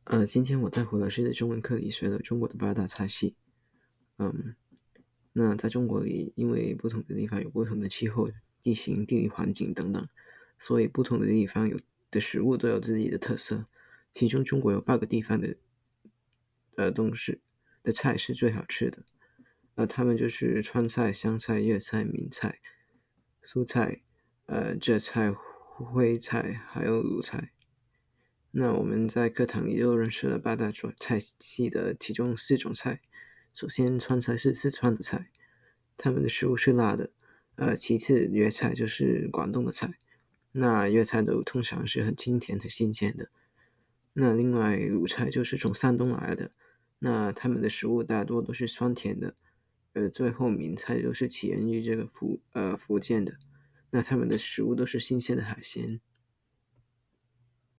今天我在胡老师的中文课里学了中国的八大菜系。嗯，那在中国里，因为不同的地方有不同的气候、地形、地理环境等等，所以不同的地方的食物都有自己的特色。其中，中国有8个地方的东西的菜是最好吃的。它们就是川菜、湘菜、粤菜、闽菜、苏菜、浙菜、徽菜，还有鲁菜。那我们在课堂里又认识了八大菜系的其中4种菜。首先，川菜是四川的菜，他们的食物是辣的。其次，粤菜就是广东的菜，那粤菜都通常是很清甜、很新鲜的。那另外，鲁菜就是从山东来的，那他们的食物大多都是酸甜的。最后闽菜就是起源于这个福建的，那他们的食物都是新鲜的海鲜。